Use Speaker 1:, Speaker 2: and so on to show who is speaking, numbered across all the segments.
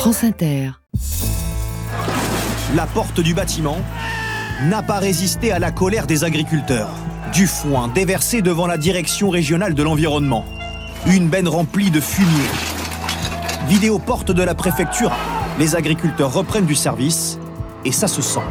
Speaker 1: France Inter.
Speaker 2: La porte du bâtiment n'a pas résisté à la colère des agriculteurs. Du foin déversé devant la direction régionale de l'environnement. Une benne remplie de fumier. Vidé aux portes de la préfecture, les agriculteurs reprennent du service et ça se sent.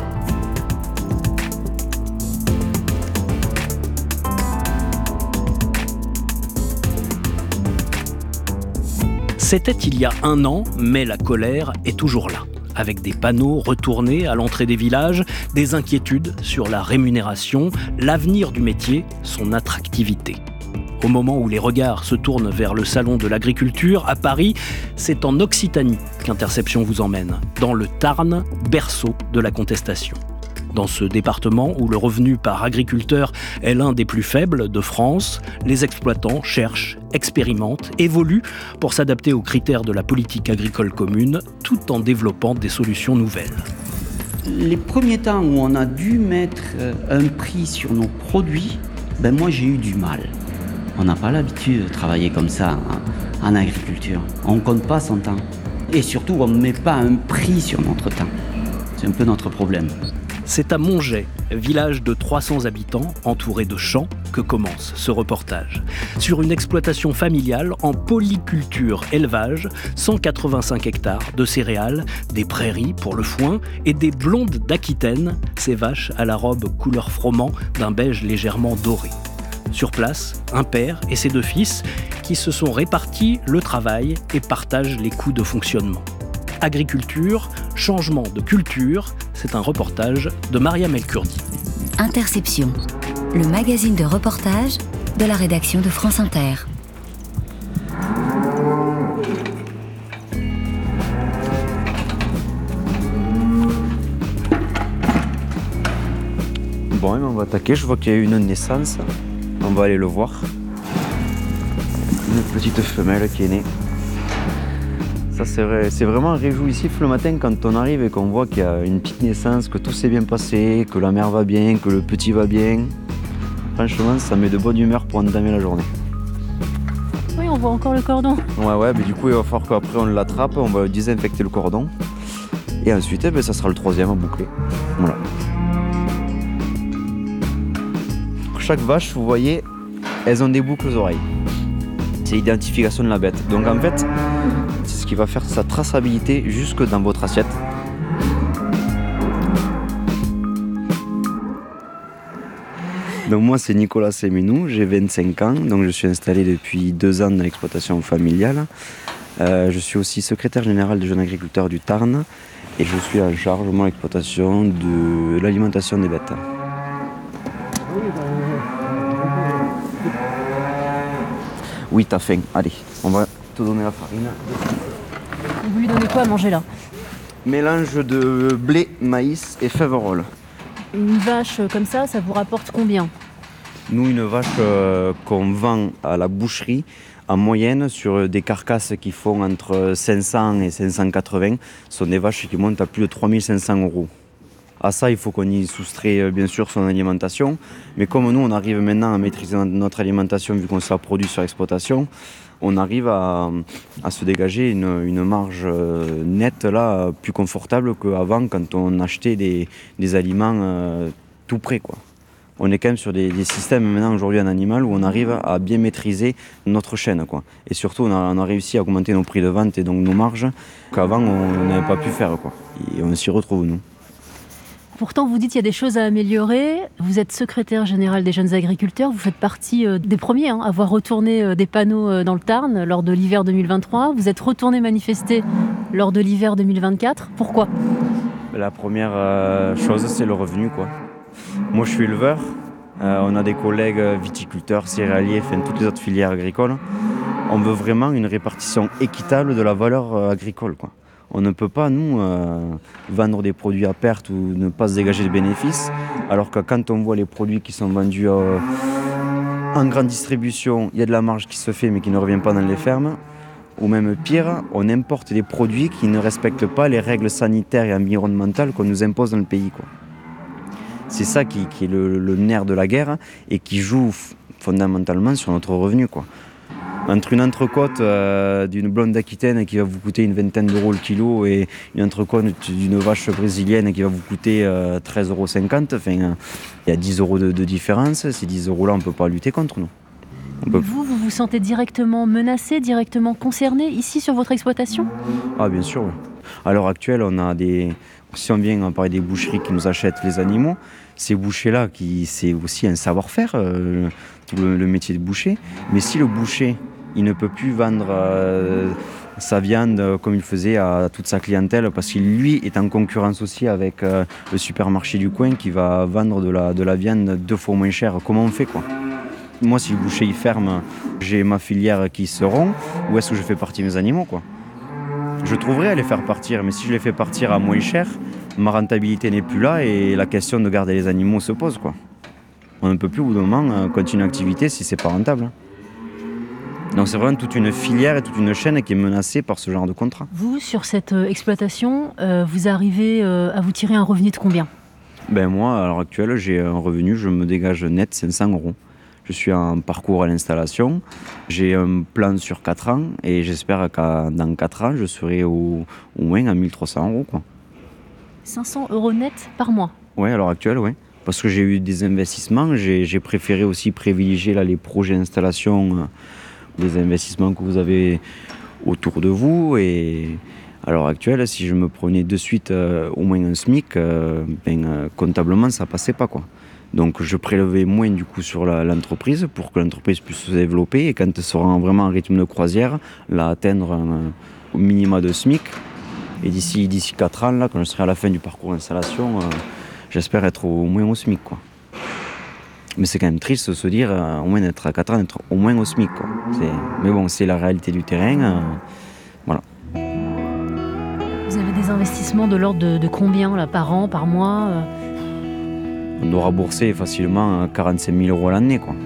Speaker 3: C'était il y a 1 an, mais la colère est toujours là. Avec des panneaux retournés à l'entrée des villages, des inquiétudes sur la rémunération, l'avenir du métier, son attractivité. Au moment où les regards se tournent vers le salon de l'agriculture à Paris, c'est en Occitanie qu'Interception vous emmène, dans le Tarn, berceau de la contestation. Dans ce département où le revenu par agriculteur est l'un des plus faibles de France, les exploitants cherchent, expérimentent, évoluent pour s'adapter aux critères de la politique agricole commune, tout en développant des solutions nouvelles.
Speaker 4: Les premiers temps où on a dû mettre un prix sur nos produits, moi j'ai eu du mal. On n'a pas l'habitude de travailler comme ça en agriculture. On ne compte pas son temps. Et surtout, on ne met pas un prix sur notre temps. C'est un peu notre problème.
Speaker 3: C'est à Montget, village de 300 habitants, entouré de champs, que commence ce reportage. Sur une exploitation familiale en polyculture-élevage, 185 hectares de céréales, des prairies pour le foin et des blondes d'Aquitaine, ces vaches à la robe couleur froment d'un beige légèrement doré. Sur place, un père et ses 2 fils qui se sont répartis le travail et partagent les coûts de fonctionnement. Agriculture, changement de culture, c'est un reportage de Mariam El-Kurdi.
Speaker 5: Interception, le magazine de reportage de la rédaction de France Inter.
Speaker 6: Bon, on va attaquer, je vois qu'il y a eu une naissance. On va aller le voir. Une petite femelle qui est née. Ça, c'est vraiment réjouissif le matin quand on arrive et qu'on voit qu'il y a une petite naissance, que tout s'est bien passé, que la mère va bien, que le petit va bien. Franchement, ça met de bonne humeur pour entamer la journée.
Speaker 7: Oui, on voit encore le cordon.
Speaker 6: Ouais, mais du coup, il va falloir qu'après on l'attrape, on va désinfecter le cordon. Et ensuite, ça sera le 3e à boucler. Voilà. Chaque vache, vous voyez, elles ont des boucles aux oreilles. C'est l'identification de la bête. Donc en fait, c'est ce qui va faire sa traçabilité jusque dans votre assiette. Donc moi c'est Nicolas Séménou, j'ai 25 ans, donc je suis installé depuis 2 ans dans l'exploitation familiale. Je suis aussi secrétaire général des jeunes agriculteurs du Tarn et je suis en charge de l'exploitation de l'alimentation des bêtes. Oui, t'as faim. Allez, on va te donner la farine.
Speaker 7: Vous lui donnez quoi à manger là?
Speaker 6: Mélange de blé, maïs et fèves-rolles.
Speaker 7: Une vache comme ça vous rapporte combien?
Speaker 6: Nous, une vache qu'on vend à la boucherie, en moyenne, sur des carcasses qui font entre 500 et 580, sont des vaches qui montent à plus de 3500 €. À ça, il faut qu'on y soustrait bien sûr son alimentation. Mais comme nous, on arrive maintenant à maîtriser notre alimentation vu qu'on se la produit sur l'exploitation, on arrive à se dégager une marge nette là, plus confortable qu'avant quand on achetait des aliments tout prêts, quoi. On est quand même sur des systèmes maintenant aujourd'hui en animal où on arrive à bien maîtriser notre chaîne, quoi. Et surtout, on a réussi à augmenter nos prix de vente et donc nos marges qu'avant on n'avait pas pu faire, quoi. Et on s'y retrouve, nous.
Speaker 7: Pourtant, vous dites qu'il y a des choses à améliorer. Vous êtes secrétaire général des jeunes agriculteurs. Vous faites partie des premiers à avoir retourné des panneaux dans le Tarn lors de l'hiver 2023. Vous êtes retourné manifester lors de l'hiver 2024. Pourquoi?
Speaker 6: La première chose, c'est le revenu, quoi. Moi, je suis éleveur. On a des collègues viticulteurs, céréaliers, toutes les autres filières agricoles. On veut vraiment une répartition équitable de la valeur agricole, quoi. On ne peut pas, nous, vendre des produits à perte ou ne pas se dégager de bénéfices, alors que quand on voit les produits qui sont vendus en grande distribution, il y a de la marge qui se fait mais qui ne revient pas dans les fermes. Ou même pire, on importe des produits qui ne respectent pas les règles sanitaires et environnementales qu'on nous impose dans le pays, quoi. C'est ça qui est le nerf de la guerre et qui joue fondamentalement sur notre revenu, quoi. Entre une entrecôte d'une blonde d'Aquitaine qui va vous coûter une vingtaine d'euros le kilo et une entrecôte d'une vache brésilienne qui va vous coûter 13,50 €, enfin, il y a 10 € de différence. Ces 10 € on ne peut pas lutter contre nous.
Speaker 7: Vous vous sentez directement menacé, directement concerné ici sur votre exploitation?
Speaker 6: Ah bien sûr, oui. À l'heure actuelle, si on vient parler des boucheries qui nous achètent les animaux, ces bouchers-là, c'est aussi un savoir-faire, tout le métier de boucher. Mais si le boucher, il ne peut plus vendre sa viande comme il faisait à toute sa clientèle, parce qu'il lui est en concurrence aussi avec le supermarché du coin qui va vendre de la viande 2 fois moins cher, comment on fait quoi? Moi, si le boucher il ferme, j'ai ma filière qui se rompt, où est-ce que je fais partir mes animaux quoi? Je trouverai à les faire partir, mais si je les fais partir à moins cher, ma rentabilité n'est plus là et la question de garder les animaux se pose quoi. On ne peut plus au bout d'un moment continuer l'activité si c'est pas rentable. Donc c'est vraiment toute une filière et toute une chaîne qui est menacée par ce genre de contrat.
Speaker 7: Vous, sur cette exploitation, vous arrivez à vous tirer un revenu de combien?
Speaker 6: Ben moi, à l'heure actuelle, j'ai un revenu, je me dégage net 500 €. Je suis en parcours à l'installation, j'ai un plan sur 4 ans et j'espère que dans 4 ans, je serai au moins à 1 300 € quoi.
Speaker 7: 500 € net par mois?
Speaker 6: Oui, à l'heure actuelle, oui. Parce que j'ai eu des investissements, j'ai préféré aussi privilégier là, les projets d'installation, les investissements que vous avez autour de vous. Et à l'heure actuelle, si je me prenais de suite au moins un SMIC, comptablement, ça passait pas quoi. Donc je prélevais moins du coup sur l'entreprise pour que l'entreprise puisse se développer et quand elle sera vraiment en rythme de croisière, là, atteindre au minima de SMIC. Et d'ici 4 ans, là, quand je serai à la fin du parcours d'installation, j'espère être au moins au SMIC quoi. Mais c'est quand même triste de se dire, au moins d'être à 4 ans, d'être au moins au SMIC quoi. Mais bon, c'est la réalité du terrain. Voilà.
Speaker 7: Vous avez des investissements de l'ordre de combien là, par an, par mois?
Speaker 6: On doit rembourser facilement 45 000 € à l'année quoi.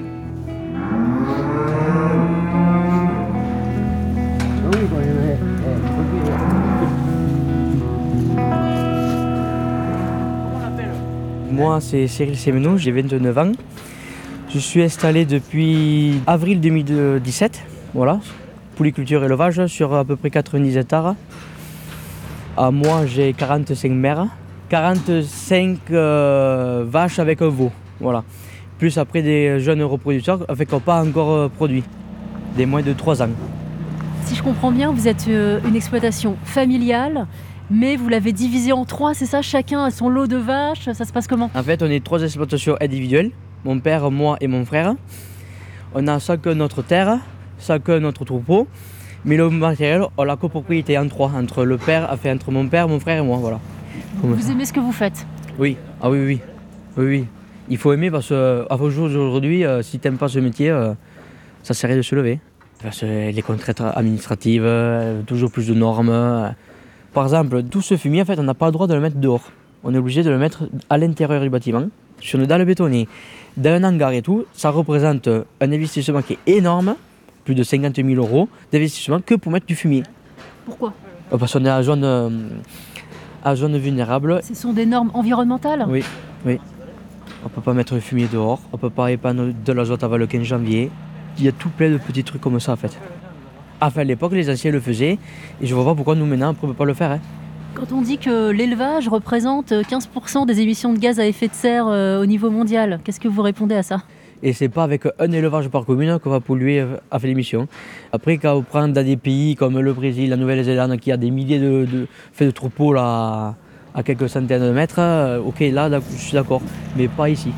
Speaker 1: Moi, c'est Cyril Sémenou, j'ai 29 ans. Je suis installé depuis avril 2017, voilà, polyculture élevage sur à peu près 90 hectares. À moi, j'ai 45 mères, 45 vaches avec un veau, voilà. Plus après des jeunes reproducteurs avec qui n'ont pas encore produit, des moins de 3 ans.
Speaker 7: Si je comprends bien, vous êtes une exploitation familiale, mais vous l'avez divisée en 3, c'est ça? Chacun a son lot de vaches, ça se passe comment?
Speaker 1: En fait, on est 3 exploitations individuelles, mon père, moi et mon frère. On a chacun notre terre, chacun notre troupeau, mais le matériel, on l'a copropriété en 3, entre mon père, mon frère et moi, voilà.
Speaker 7: Vous aimez ce que vous faites?
Speaker 1: Oui, ah oui. Il faut aimer parce qu'au jour d'aujourd'hui, si tu n'aimes pas ce métier, ça sert à rien de se lever. Parce que les contraintes administratives, toujours plus de normes. Par exemple, tout ce fumier, en fait, on n'a pas le droit de le mettre dehors. On est obligé de le mettre à l'intérieur du bâtiment. Si on est dans le bétonnier, dans un hangar et tout, ça représente un investissement qui est énorme, plus de 50 000 € d'investissement que pour mettre du fumier.
Speaker 7: Pourquoi?
Speaker 1: Parce qu'on est à zone vulnérable.
Speaker 7: Ce sont des normes environnementales?
Speaker 1: Oui. On ne peut pas mettre le fumier dehors, on ne peut pas épandre de l'azote avant le 15 janvier. Il y a tout plein de petits trucs comme ça en fait. Enfin, à l'époque, les anciens le faisaient et je ne vois pas pourquoi nous maintenant on ne peut pas le faire. Hein.
Speaker 7: Quand on dit que l'élevage représente 15% des émissions de gaz à effet de serre au niveau mondial, qu'est-ce que vous répondez à ça?
Speaker 1: Et c'est pas avec un élevage par commune qu'on va polluer à l'émission. Après, quand on prend dans des pays comme le Brésil, la Nouvelle-Zélande, qui a des milliers de troupeaux là, à quelques centaines de mètres, ok, là, je suis d'accord, mais pas ici.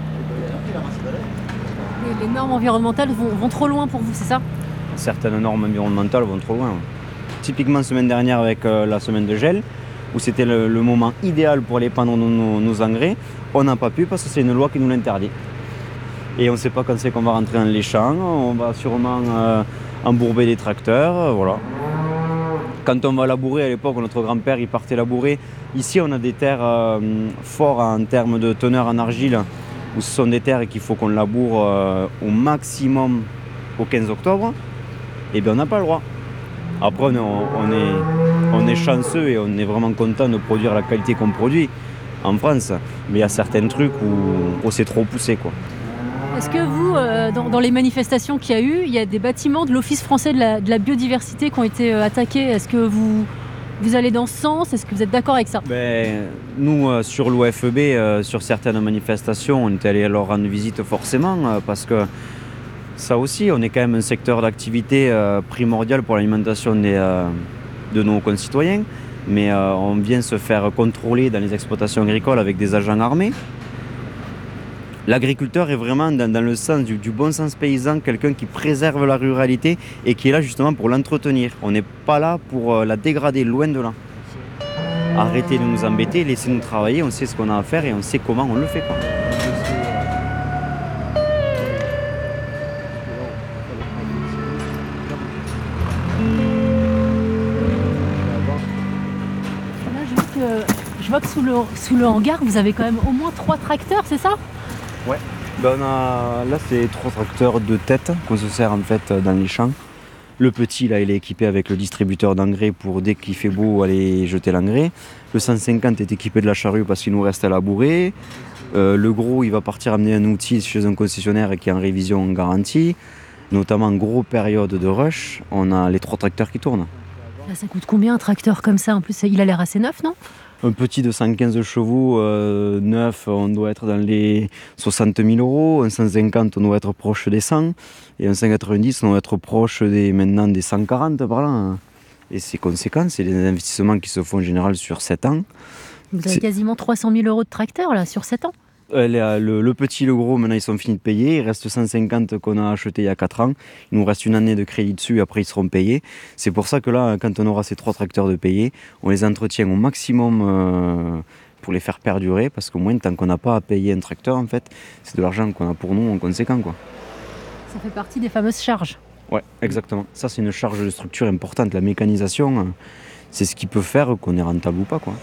Speaker 7: Les normes environnementales vont trop loin pour vous, c'est ça?
Speaker 6: Certaines normes environnementales vont trop loin. Typiquement, semaine dernière, avec la semaine de gel, où c'était le moment idéal pour aller épandre nos engrais, on n'a pas pu parce que c'est une loi qui nous l'interdit. Et on ne sait pas quand c'est qu'on va rentrer dans les champs, on va sûrement embourber des tracteurs, voilà. Quand on va labourer, à l'époque, notre grand-père il partait labourer. Ici, on a des terres fortes en termes de teneur en argile, où ce sont des terres qu'il faut qu'on laboure au maximum au 15 octobre. Et bien, on n'a pas le droit. Après, on est chanceux et on est vraiment content de produire la qualité qu'on produit en France. Mais il y a certains trucs où c'est trop poussé, quoi.
Speaker 7: Est-ce que vous, dans les manifestations qu'il y a eu, il y a des bâtiments de l'Office français de la biodiversité qui ont été attaqués? Est-ce que vous allez dans ce sens? Est-ce que vous êtes d'accord avec ça?
Speaker 6: Nous, sur l'OFEB, sur certaines manifestations, on est allé leur rendre visite forcément, parce que ça aussi, on est quand même un secteur d'activité primordial pour l'alimentation de nos concitoyens. Mais on vient se faire contrôler dans les exploitations agricoles avec des agents armés. L'agriculteur est vraiment dans le sens du bon sens paysan, quelqu'un qui préserve la ruralité et qui est là justement pour l'entretenir. On n'est pas là pour la dégrader, loin de là. Arrêtez de nous embêter, laissez-nous travailler, on sait ce qu'on a à faire et on sait comment on le fait.
Speaker 7: Je vois que sous le hangar, vous avez quand même au moins 3 tracteurs, c'est ça?
Speaker 6: Ouais. Là, c'est 3 tracteurs de tête qu'on se sert en fait dans les champs. Le petit, là, il est équipé avec le distributeur d'engrais pour dès qu'il fait beau aller jeter l'engrais. Le 150 est équipé de la charrue parce qu'il nous reste à labourer. Le gros, il va partir amener un outil chez un concessionnaire qui est en révision en garantie. Notamment en gros période de rush, on a les 3 tracteurs qui tournent.
Speaker 7: Là, ça coûte combien un tracteur comme ça? En plus, il a l'air assez neuf, non?
Speaker 6: Un petit de 115 chevaux neuf, on doit être dans les 60 000 €. Un 150, on doit être proche des 100. Et un 190, on doit être proche maintenant des 140 par là. Et c'est conséquent, c'est des investissements qui se font en général sur 7 ans.
Speaker 7: Vous avez quasiment 300 000 € de tracteur là, sur 7 ans.
Speaker 6: Le petit, le gros, maintenant ils sont finis de payer. Il reste 150 qu'on a acheté il y a 4 ans. Il nous reste une année de crédit dessus et après ils seront payés. C'est pour ça que là, quand on aura ces 3 tracteurs de payés, on les entretient au maximum pour les faire perdurer. Parce qu'au moins, tant qu'on n'a pas à payer un tracteur, en fait, c'est de l'argent qu'on a pour nous en conséquent, quoi.
Speaker 7: Ça fait partie des fameuses charges.
Speaker 6: Ouais, exactement. Ça, c'est une charge de structure importante. La mécanisation, c'est ce qui peut faire qu'on est rentable ou pas, quoi.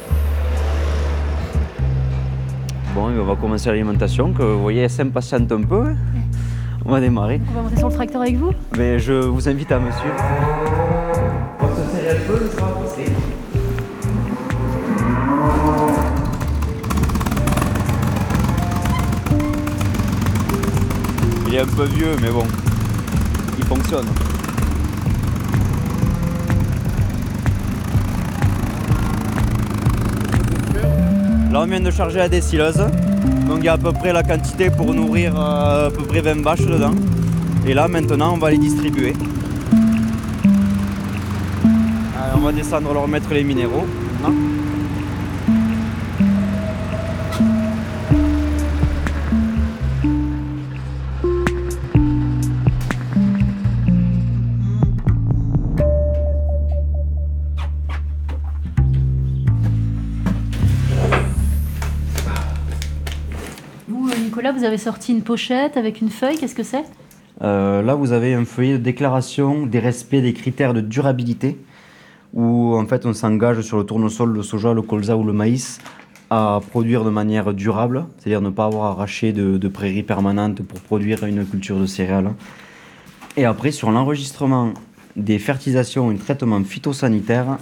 Speaker 6: Bon, on va commencer l'alimentation, que vous voyez, elle s'impatiente un peu. On va démarrer.
Speaker 7: On va monter sur le tracteur avec vous?
Speaker 6: Mais je vous invite à me suivre. On va se serrer un peu, ça va passer. Il est un peu vieux, mais bon, il fonctionne. Là, on vient de charger la décileuse, donc il y a à peu près la quantité pour nourrir à peu près 20 vaches dedans. Et là, maintenant, on va les distribuer. Alors, on va descendre leur mettre les minéraux. Maintenant.
Speaker 7: Nicolas, vous avez sorti une pochette avec une feuille, qu'est-ce que c'est?
Speaker 6: Là, vous avez un feuillet de déclaration des respects des critères de durabilité où en fait on s'engage sur le tournesol, le soja, le colza ou le maïs à produire de manière durable, c'est-à-dire ne pas avoir arraché de prairies permanentes pour produire une culture de céréales. Et après, sur l'enregistrement des fertilisations et traitements phytosanitaires,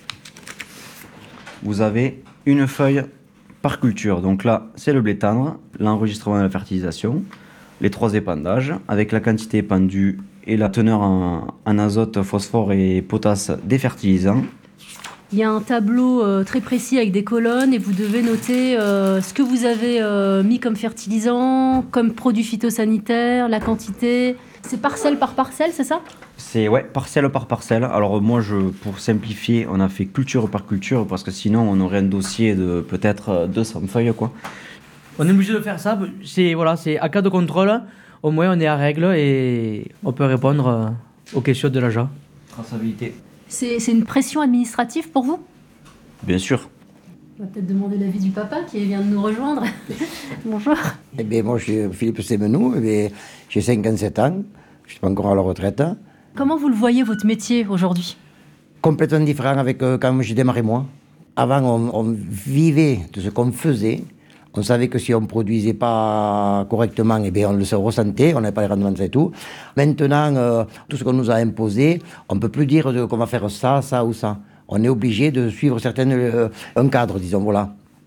Speaker 6: vous avez une feuille par culture. Donc là, c'est le blé tendre, l'enregistrement de la fertilisation, les 3 épandages, avec la quantité épandue et la teneur en azote, phosphore et potasse des fertilisants.
Speaker 7: Il y a un tableau très précis avec des colonnes et vous devez noter ce que vous avez mis comme fertilisant, comme produit phytosanitaire, la quantité. C'est parcelle par parcelle, c'est ça?
Speaker 6: C'est parcelle par parcelle. Alors moi, pour simplifier, on a fait culture par culture parce que sinon on aurait un dossier de peut-être 200 feuilles, quoi.
Speaker 1: On est obligé de faire ça. C'est à cas de contrôle, au moins on est à règle et on peut répondre aux questions de l'agent.
Speaker 6: Traçabilité.
Speaker 7: C'est une pression administrative pour vous?
Speaker 6: Bien sûr.
Speaker 7: On va peut-être demander l'avis du papa qui vient de nous rejoindre. Bonjour.
Speaker 8: Eh bien, moi, je suis Philippe Sémenou, j'ai 57 ans, je ne suis pas encore à la retraite.
Speaker 7: Comment vous le voyez, votre métier, aujourd'hui?
Speaker 8: Complètement différent avec quand j'ai démarré moi. Avant, on vivait de ce qu'on faisait. On savait que si on ne produisait pas correctement, eh bien, on le ressentait, on n'avait pas les rendements et tout. Maintenant, tout ce qu'on nous a imposé, on ne peut plus dire qu'on va faire ça, ça ou ça. On est obligé de suivre un cadre, disons, voilà.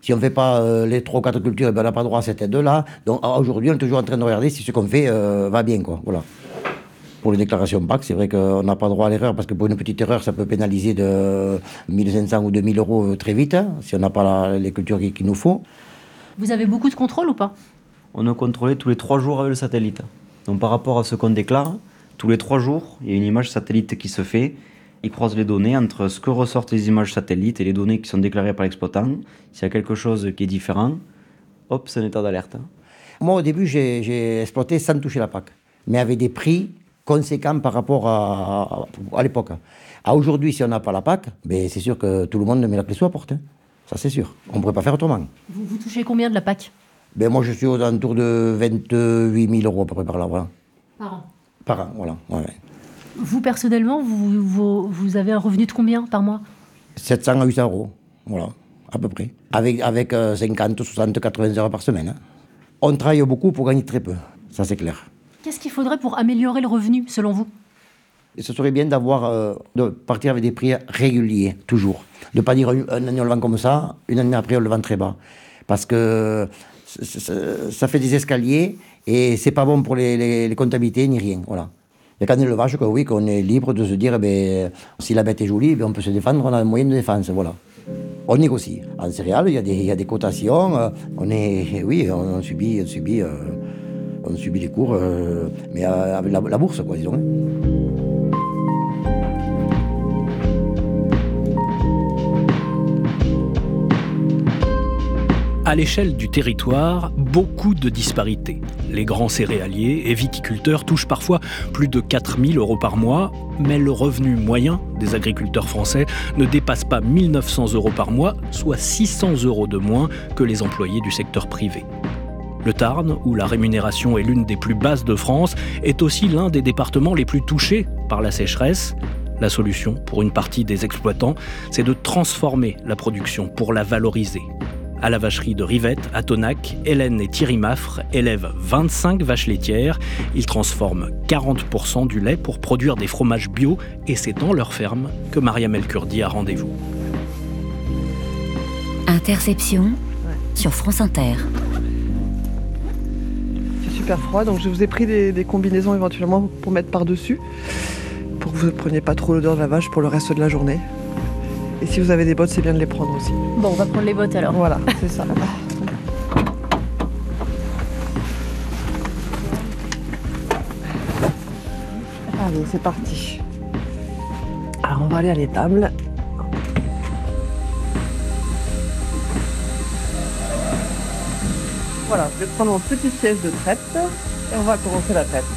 Speaker 8: Si on ne fait pas les 3 ou 4 cultures, on n'a pas droit à cette aide-là. Donc aujourd'hui, on est toujours en train de regarder si ce qu'on fait va bien, quoi. Voilà. Pour les déclarations PAC, c'est vrai qu'on n'a pas droit à l'erreur, parce que pour une petite erreur, ça peut pénaliser de 1 500 ou 2 000 euros très vite, hein, si on n'a pas les cultures qu'il nous faut.
Speaker 7: Vous avez beaucoup de contrôle ou pas?
Speaker 6: On est contrôlé tous les 3 jours avec le satellite. Donc par rapport à ce qu'on déclare, tous les 3 jours, il y a une image satellite qui se fait. Ils croisent les données entre ce que ressortent les images satellites et les données qui sont déclarées par l'exploitant. S'il y a quelque chose qui est différent, hop, c'est un état d'alerte.
Speaker 8: Moi, au début, j'ai exploité sans toucher la PAC, mais avec des prix conséquents par rapport à l'époque. Aujourd'hui, si on n'a pas la PAC, ben, c'est sûr que tout le monde met la clé sous la porte. Hein. Ça, c'est sûr. On ne pourrait pas faire autrement.
Speaker 7: Vous touchez combien de la PAC?
Speaker 8: Ben, moi, je suis aux alentours de 28 000 euros à peu près par là. Voilà.
Speaker 7: Par an?
Speaker 8: Par an, voilà. Ouais.
Speaker 7: Vous, personnellement, vous avez un revenu de combien par mois?
Speaker 8: 700 à 800 euros, voilà, à peu près. Avec 50, 60, 80 heures par semaine. Hein. On travaille beaucoup pour gagner très peu, ça c'est clair.
Speaker 7: Qu'est-ce qu'il faudrait pour améliorer le revenu, selon vous?
Speaker 8: Et ce serait bien de partir avec des prix réguliers, toujours. De ne pas dire une année on le vend comme ça, une année après on le vend très bas. Parce que ça fait des escaliers et c'est pas bon pour les comptabilités ni rien, voilà. Il n'y a qu'en élevage qu'on est libre de se dire, si la bête est jolie, on peut se défendre, on a un moyen de défense, voilà. On négocie. En céréales, il y a des cotations, on subit les cours, mais avec la bourse, quoi, disons.
Speaker 3: À l'échelle du territoire, beaucoup de disparités. Les grands céréaliers et viticulteurs touchent parfois plus de 4 000 euros par mois, mais le revenu moyen des agriculteurs français ne dépasse pas 1 900 euros par mois, soit 600 euros de moins que les employés du secteur privé. Le Tarn, où la rémunération est l'une des plus basses de France, est aussi l'un des départements les plus touchés par la sécheresse. La solution pour une partie des exploitants, c'est de transformer la production pour la valoriser. À la vacherie de Rivette, à Tonac, Hélène et Thierry Maffre élèvent 25 vaches laitières. Ils transforment 40% du lait pour produire des fromages bio et c'est dans leur ferme que Mariam El Kurdi a rendez-vous.
Speaker 5: Interception sur France Inter.
Speaker 9: C'est super froid, donc je vous ai pris des combinaisons éventuellement pour mettre par-dessus, pour que vous ne preniez pas trop l'odeur de la vache pour le reste de la journée. Et si vous avez des bottes, c'est bien de les prendre aussi.
Speaker 7: Bon, on va prendre les bottes alors.
Speaker 9: Voilà, c'est ça. Allez, c'est parti. Alors, on va aller à l'étable. Voilà, je vais prendre mon petit siège de traite et on va commencer la traite.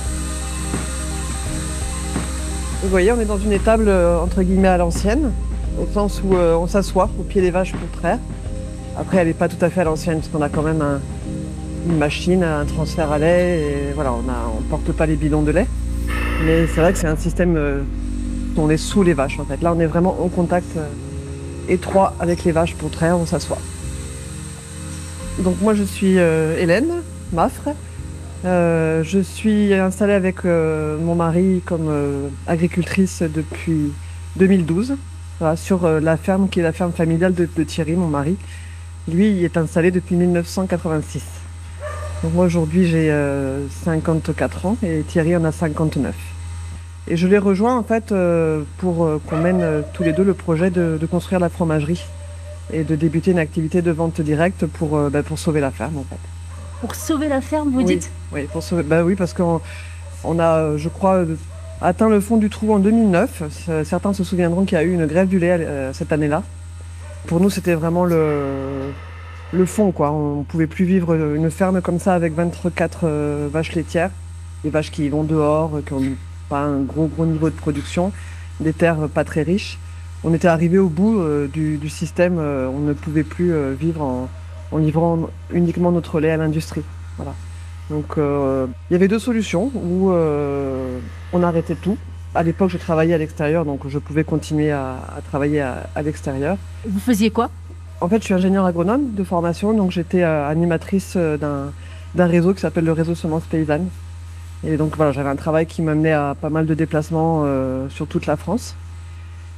Speaker 9: Vous voyez, on est dans une étable entre guillemets à l'ancienne, au sens où on s'assoit au pied des vaches pour traire. Après, elle n'est pas tout à fait à l'ancienne, parce qu'on a quand même une machine, un transfert à lait, et voilà, on ne porte pas les bidons de lait. Mais c'est vrai que c'est un système où on est sous les vaches, en fait. Là, on est vraiment en contact étroit avec les vaches pour traire, on s'assoit. Donc moi, je suis Hélène Maffre. Je suis installée avec mon mari comme agricultrice depuis 2012. Voilà, sur la ferme qui est la ferme familiale de Thierry, mon mari. Lui, il est installé depuis 1986. Donc moi, aujourd'hui, j'ai 54 ans et Thierry en a 59. Et je l'ai rejoint, en fait, pour qu'on mène tous les deux le projet de construire la fromagerie et de débuter une activité de vente directe pour sauver la ferme, en fait.
Speaker 7: Pour sauver la ferme, vous dites?
Speaker 9: Oui, pour sauver. Oui, parce qu'on a, je crois, atteint le fond du trou en 2009. Certains se souviendront qu'il y a eu une grève du lait cette année-là. Pour nous, c'était vraiment le fond, quoi. On ne pouvait plus vivre une ferme comme ça avec 24 vaches laitières. Des vaches qui vont dehors, qui n'ont pas un gros niveau de production, des terres pas très riches. On était arrivé au bout du système. On ne pouvait plus vivre en livrant uniquement notre lait à l'industrie. Voilà. Donc il y avait deux solutions où on arrêtait tout. À l'époque, je travaillais à l'extérieur, donc je pouvais continuer à travailler à l'extérieur.
Speaker 7: Vous faisiez quoi?
Speaker 9: En fait, je suis ingénieure agronome de formation, donc j'étais animatrice d'un réseau qui s'appelle le réseau Semences Paysannes. Et donc voilà, j'avais un travail qui m'amenait à pas mal de déplacements sur toute la France.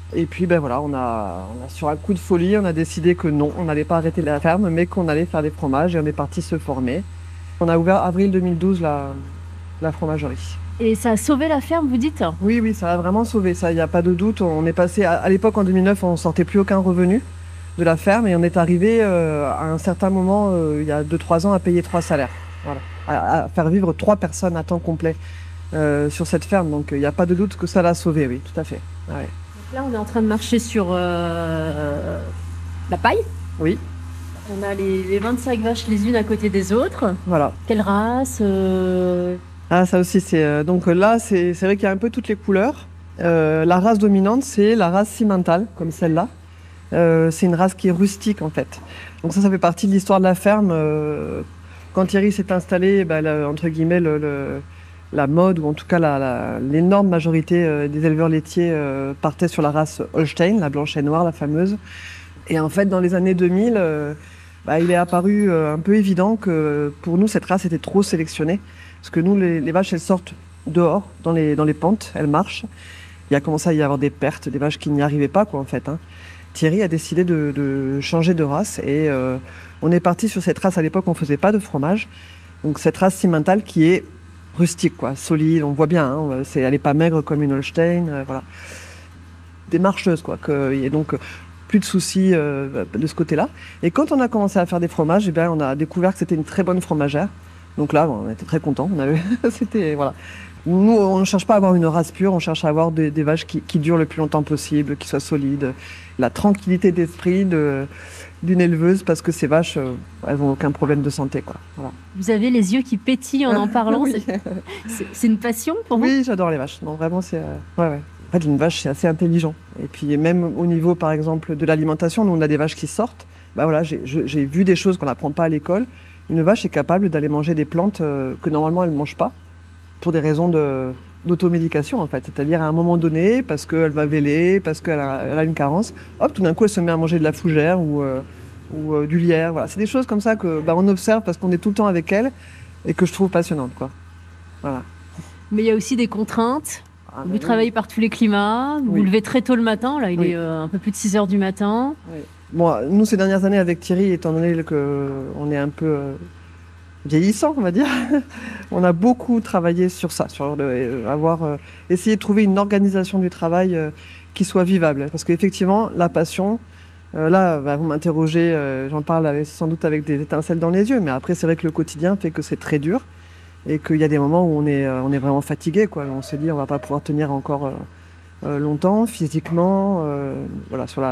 Speaker 9: Et puis voilà, on a sur un coup de folie, on a décidé que non, on n'allait pas arrêter la ferme, mais qu'on allait faire des fromages et on est parti se former. On a ouvert avril 2012 la fromagerie.
Speaker 7: Et ça a sauvé la ferme, vous dites?
Speaker 9: Oui, ça a vraiment sauvé ça, il n'y a pas de doute. On est passé, à l'époque en 2009, on ne sortait plus aucun revenu de la ferme et on est arrivé à un certain moment, il y a 2-3 ans, à payer 3 salaires. Voilà. À faire vivre 3 personnes à temps complet sur cette ferme. Donc il n'y a pas de doute que ça l'a sauvé, oui, tout à fait. Ouais.
Speaker 7: Là, on est en train de marcher sur la paille.
Speaker 9: Oui.
Speaker 7: On a les 25 vaches les unes à côté des autres.
Speaker 9: Voilà.
Speaker 7: Quelle race
Speaker 9: Ah, ça aussi, donc là, c'est vrai qu'il y a un peu toutes les couleurs. La race dominante, c'est la race cimentale, comme celle-là. C'est une race qui est rustique, en fait. Donc ça fait partie de l'histoire de la ferme. Quand Thierry s'est installé, entre guillemets, la mode, ou en tout cas l'énorme majorité des éleveurs laitiers partait sur la race Holstein, la blanche et noire, la fameuse. Et en fait, dans les années 2000, il est apparu un peu évident que pour nous, cette race était trop sélectionnée. Parce que nous, les vaches, elles sortent dehors, dans les pentes, elles marchent. Il a commencé à y avoir des pertes, des vaches qui n'y arrivaient pas, quoi, en fait. Hein. Thierry a décidé de changer de race et on est parti sur cette race. À l'époque, on ne faisait pas de fromage. Donc cette race cimentale qui est rustique, quoi, solide, on voit bien. Hein, elle n'est pas maigre comme une Holstein, voilà. Des marcheuses, quoi. Et donc plus de soucis de ce côté-là. Et quand on a commencé à faire des fromages, on a découvert que c'était une très bonne fromagère. Donc là, on était très contents. C'était, voilà. Nous, on ne cherche pas à avoir une race pure, on cherche à avoir des vaches qui durent le plus longtemps possible, qui soient solides. La tranquillité d'esprit d'une éleveuse, parce que ces vaches, elles n'ont aucun problème de santé, quoi. Voilà.
Speaker 7: Vous avez les yeux qui pétillent en parlant.
Speaker 9: Oui.
Speaker 7: C'est une passion pour vous?
Speaker 9: Oui, j'adore les vaches. Non, vraiment, c'est... ouais. En fait, une vache, c'est assez intelligent. Et puis même au niveau, par exemple, de l'alimentation, nous, on a des vaches qui sortent. Voilà, j'ai vu des choses qu'on n'apprend pas à l'école. Une vache est capable d'aller manger des plantes que normalement elle ne mange pas, pour des raisons d'automédication, en fait. C'est-à-dire à un moment donné, parce qu'elle va véler, parce qu'elle a une carence, hop, tout d'un coup elle se met à manger de la fougère ou du lierre. Voilà. C'est des choses comme ça qu'on observe parce qu'on est tout le temps avec elle et que je trouve passionnantes, quoi. Voilà.
Speaker 7: Mais il y a aussi des contraintes. Vous travaillez par tous les climats, vous vous levez très tôt le matin, là il est un peu plus de 6 h du matin.
Speaker 9: Oui. Bon, nous, ces dernières années, avec Thierry, étant donné qu'on est un peu vieillissant, on va dire, on a beaucoup travaillé sur ça, sur essayer de trouver une organisation du travail qui soit vivable. Parce qu'effectivement, la passion, vous m'interrogez, j'en parle sans doute avec des étincelles dans les yeux, mais après, c'est vrai que le quotidien fait que c'est très dur et qu'il y a des moments où on est vraiment fatigué, quoi. On se dit, on va pas pouvoir tenir encore longtemps, physiquement, sur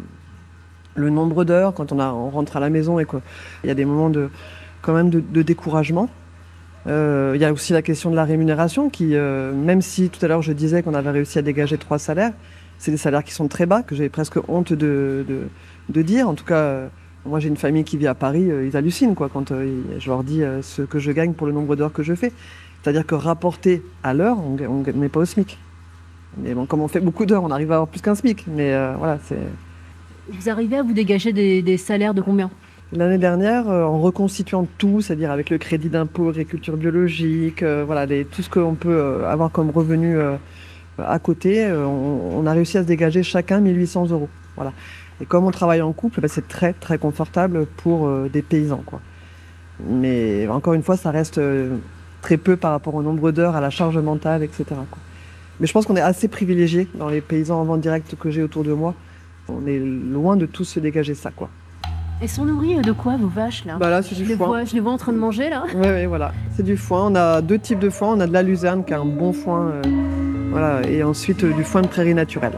Speaker 9: le nombre d'heures, quand on rentre à la maison et qu'il y a des moments quand même de découragement. Il y a aussi la question de la rémunération qui, même si tout à l'heure je disais qu'on avait réussi à dégager 3 salaires, c'est des salaires qui sont très bas, que j'ai presque honte de dire. En tout cas, moi j'ai une famille qui vit à Paris, ils hallucinent quoi, quand je leur dis ce que je gagne pour le nombre d'heures que je fais. C'est-à-dire que rapporté à l'heure, on n'est pas au SMIC. Mais bon, comme on fait beaucoup d'heures, on arrive à avoir plus qu'un SMIC. Mais voilà, c'est...
Speaker 7: Vous arrivez à vous dégager des salaires de combien?
Speaker 9: L'année dernière, en reconstituant tout, c'est-à-dire avec le crédit d'impôt, agriculture biologique, tout ce qu'on peut avoir comme revenu à côté, on a réussi à se dégager chacun 1 800 €. Voilà. Et comme on travaille en couple, c'est très très confortable pour des paysans, quoi. Mais encore une fois, ça reste très peu par rapport au nombre d'heures, à la charge mentale, etc., quoi. Mais je pense qu'on est assez privilégiés dans les paysans en vente directe que j'ai autour de moi. On est loin de tous se dégager ça, quoi.
Speaker 7: Elles sont nourries de quoi, vos vaches, là?
Speaker 9: Là, c'est du foin.
Speaker 7: Je les vois en train de manger, là.
Speaker 9: Oui, voilà. C'est du foin. On a 2 types de foin. On a de la luzerne, qui est un bon foin. Et ensuite, du foin de prairie naturelle.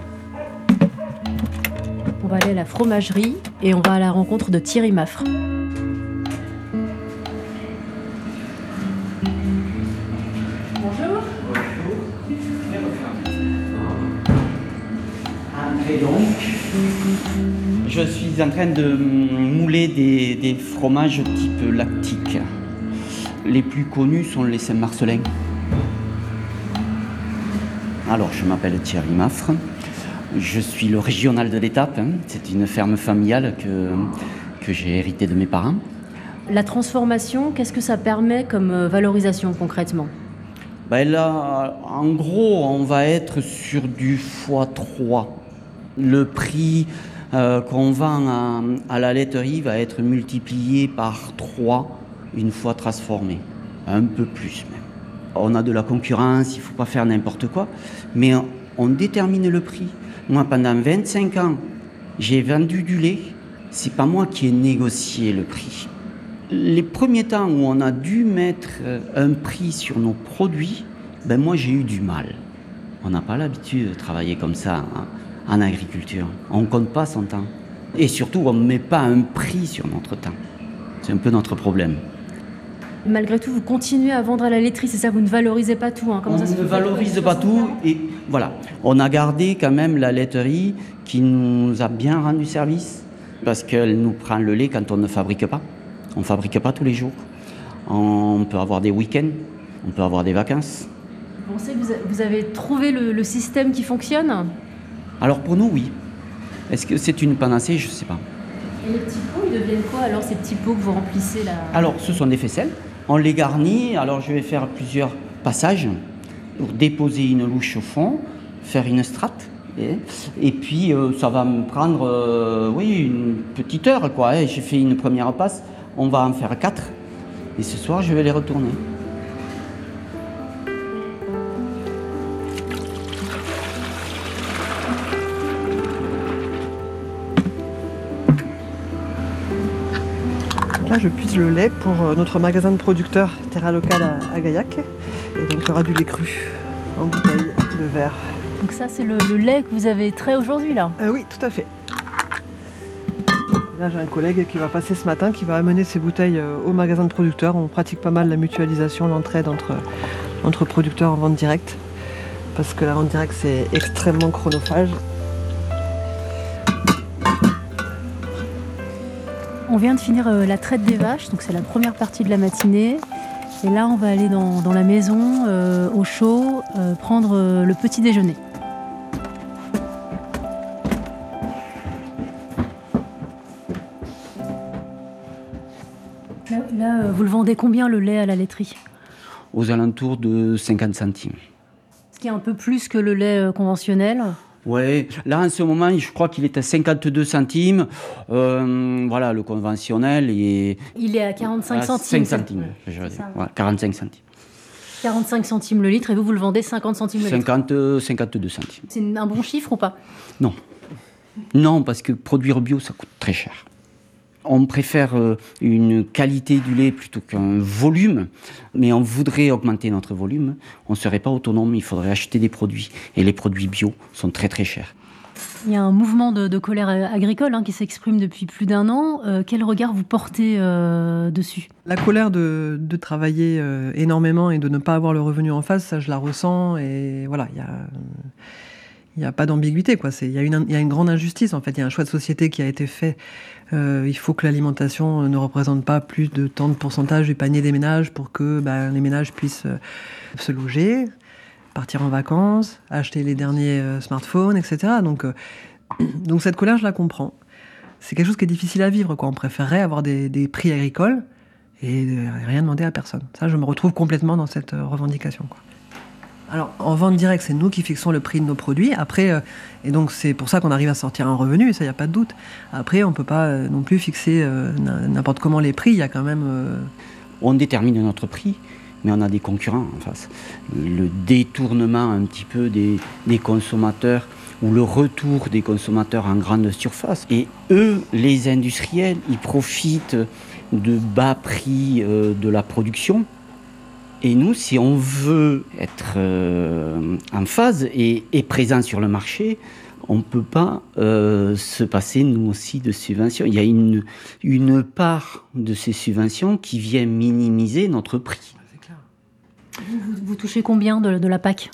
Speaker 7: On va aller à la fromagerie et on va à la rencontre de Thierry Maffre.
Speaker 4: Bonjour. Entrez donc. Je suis en train de mouler des fromages type lactique. Les plus connus sont les Saint-Marcellin. Alors, je m'appelle Thierry Maffre. Je suis le régional de l'étape. C'est une ferme familiale que j'ai héritée de mes parents.
Speaker 7: La transformation, qu'est-ce que ça permet comme valorisation concrètement?
Speaker 4: Là, en gros, on va être sur du x3. Le prix qu'on vend à la laiterie va être multiplié par 3 une fois transformé. Un peu plus même. On a de la concurrence, il ne faut pas faire n'importe quoi, mais on détermine le prix. Moi, pendant 25 ans, j'ai vendu du lait, c'est pas moi qui ai négocié le prix. Les premiers temps où on a dû mettre un prix sur nos produits, moi j'ai eu du mal. On n'a pas l'habitude de travailler comme ça en agriculture. On ne compte pas son temps. Et surtout, on ne met pas un prix sur notre temps. C'est un peu notre problème.
Speaker 7: Malgré tout, vous continuez à vendre à la laiterie, c'est ça? Vous ne valorisez pas tout, hein?
Speaker 4: On ne valorise pas tout. Et voilà, on a gardé quand même la laiterie qui nous a bien rendu service parce qu'elle nous prend le lait quand on ne fabrique pas. On ne fabrique pas tous les jours. On peut avoir des week-ends, on peut avoir des vacances.
Speaker 7: Vous pensez que vous avez trouvé le système qui fonctionne?
Speaker 4: Alors pour nous, oui. Est-ce que c'est une panacée? Je ne sais pas.
Speaker 7: Et les petits pots, ils deviennent quoi alors, ces petits pots que vous remplissez là?
Speaker 4: Alors, ce sont des faisselles. On les garnit. Alors, je vais faire plusieurs passages pour déposer une louche au fond, faire une strate. Et puis, ça va me prendre une petite heure, quoi. J'ai fait une première passe. On va en faire 4. Et ce soir, je vais les retourner.
Speaker 9: Là, je puise le lait pour notre magasin de producteurs Terra Locale à Gaillac. Et donc, il y aura du lait cru en bouteille de verre.
Speaker 7: Donc ça, c'est le lait que vous avez trait aujourd'hui, là?
Speaker 9: Oui, tout à fait. Là, j'ai un collègue qui va passer ce matin, qui va amener ses bouteilles au magasin de producteurs. On pratique pas mal la mutualisation, l'entraide entre producteurs en vente directe. Parce que la vente directe, c'est extrêmement chronophage.
Speaker 7: On vient de finir la traite des vaches, donc c'est la première partie de la matinée. Et là, on va aller dans la maison, au chaud, prendre le petit déjeuner. Là, vous le vendez combien le lait à la laiterie?
Speaker 4: Aux alentours de 50 centimes.
Speaker 7: Ce qui est un peu plus que le lait conventionnel.
Speaker 4: Ouais, là en ce moment, je crois qu'il est à 52 centimes. Voilà, le conventionnel est...
Speaker 7: Il est à 45 centimes.
Speaker 4: 5 centimes, je veux dire. Ouais, 45 centimes.
Speaker 7: 45 centimes le litre et vous le vendez 50 centimes le litre.
Speaker 4: 52 centimes.
Speaker 7: C'est un bon chiffre ou pas?
Speaker 4: Non. Non, parce que produire bio, ça coûte très cher. On préfère une qualité du lait plutôt qu'un volume, mais on voudrait augmenter notre volume. On ne serait pas autonome, il faudrait acheter des produits. Et les produits bio sont très très chers.
Speaker 7: Il y a un mouvement de colère agricole qui s'exprime depuis plus d'1 an. Quel regard vous portez dessus?
Speaker 9: La colère de travailler énormément et de ne pas avoir le revenu en face, ça je la ressens. Et voilà, il n'y a pas d'ambiguïté, quoi. Il y a une grande injustice, en fait. Il y a un choix de société qui a été fait. Il faut que l'alimentation ne représente pas plus de tant de pourcentage du panier des ménages pour que les ménages puissent se loger, partir en vacances, acheter les derniers smartphones, etc. Donc cette colère, je la comprends. C'est quelque chose qui est difficile à vivre, quoi. On préférerait avoir des prix agricoles et rien demander à personne. Ça, je me retrouve complètement dans cette revendication, quoi. Alors, en vente directe, c'est nous qui fixons le prix de nos produits. Après, et donc c'est pour ça qu'on arrive à sortir un revenu, et ça, il n'y a pas de doute. Après, on ne peut pas non plus fixer n'importe comment les prix. Il y a quand même...
Speaker 4: On détermine notre prix, mais on a des concurrents en face. Le détournement un petit peu des consommateurs ou le retour des consommateurs en grande surface. Et eux, les industriels, ils profitent de bas prix de la production. Et nous, si on veut être en phase et présent sur le marché, on ne peut pas se passer, nous aussi, de subventions. Il y a une part de ces subventions qui vient minimiser notre prix.
Speaker 9: C'est clair.
Speaker 7: Vous touchez combien de la PAC?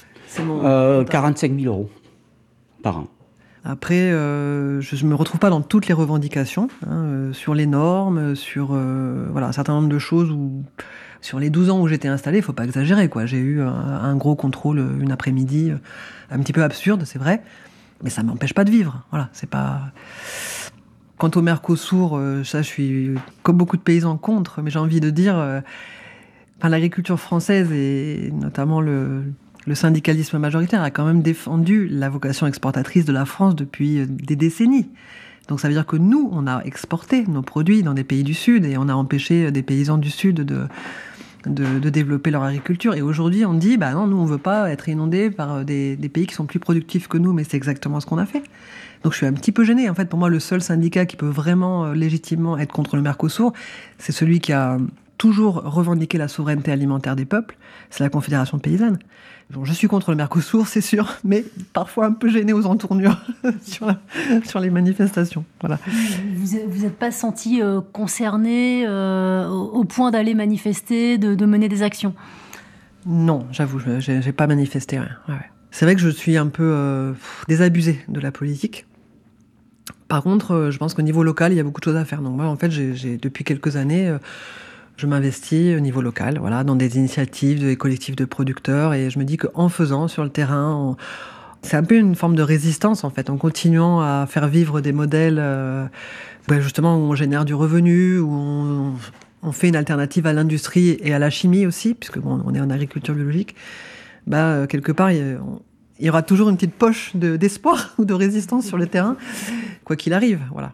Speaker 4: 45 000 euros par an.
Speaker 9: Après, je ne me retrouve pas dans toutes les revendications, sur les normes, sur un certain nombre de choses où... Sur les 12 ans où j'étais installé, il ne faut pas exagérer, quoi. J'ai eu un gros contrôle une après-midi, un petit peu absurde, c'est vrai, mais ça ne m'empêche pas de vivre. Voilà, c'est pas... Quant au Mercosur, ça, je suis, comme beaucoup de paysans, contre, mais j'ai envie de dire... l'agriculture française, et notamment Le syndicalisme majoritaire a quand même défendu la vocation exportatrice de la France depuis des décennies. Donc ça veut dire que nous, on a exporté nos produits dans des pays du Sud et on a empêché des paysans du Sud de développer leur agriculture. Et aujourd'hui, on dit, non, nous, on veut pas être inondés par des pays qui sont plus productifs que nous, mais c'est exactement ce qu'on a fait. Donc je suis un petit peu gênée. En fait, pour moi, le seul syndicat qui peut vraiment légitimement être contre le Mercosur, c'est celui qui a toujours revendiqué la souveraineté alimentaire des peuples, c'est la Confédération paysanne. Bon, je suis contre le Mercosur, c'est sûr, mais parfois un peu gênée aux entournures sur les manifestations. Voilà.
Speaker 7: Vous n'êtes pas senti concerné au point d'aller manifester, de mener des actions?
Speaker 9: Non, j'avoue, j'ai pas manifesté. Ouais. C'est vrai que je suis un peu désabusée de la politique. Par contre, je pense qu'au niveau local, il y a beaucoup de choses à faire. Donc moi, en fait, j'ai depuis quelques années... je m'investis au niveau local, voilà, dans des initiatives, des collectifs de producteurs, et je me dis qu'en faisant sur le terrain, c'est un peu une forme de résistance en fait, en continuant à faire vivre des modèles, justement où on génère du revenu, où on fait une alternative à l'industrie et à la chimie aussi, puisque on est en agriculture biologique. Quelque part, il y aura toujours une petite poche d'espoir ou de résistance sur le terrain, quoi qu'il arrive, voilà.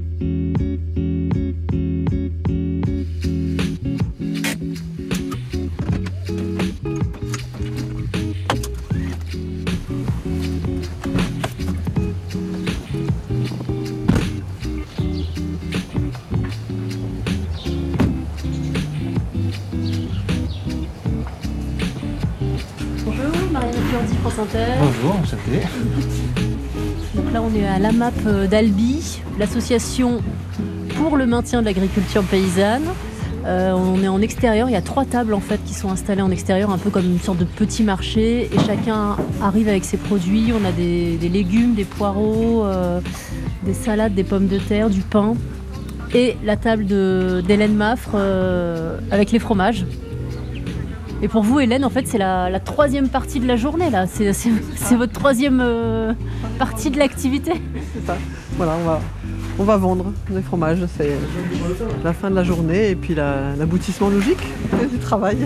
Speaker 7: France Inter.
Speaker 10: Bonjour, enchanté.
Speaker 7: Donc là, on est à l'AMAP d'Albi, l'association pour le maintien de l'agriculture paysanne. On est en extérieur, il y a 3 tables en fait qui sont installées en extérieur, un peu comme une sorte de petit marché, et chacun arrive avec ses produits. On a des légumes, des poireaux, des salades, des pommes de terre, du pain, et la table d'Hélène Maffre avec les fromages. Et pour vous, Hélène, en fait, c'est la 3e partie de la journée, là. C'est votre 3e partie de l'activité.
Speaker 9: C'est ça. Voilà, on va vendre des fromages. C'est la fin de la journée et puis l'aboutissement logique du travail.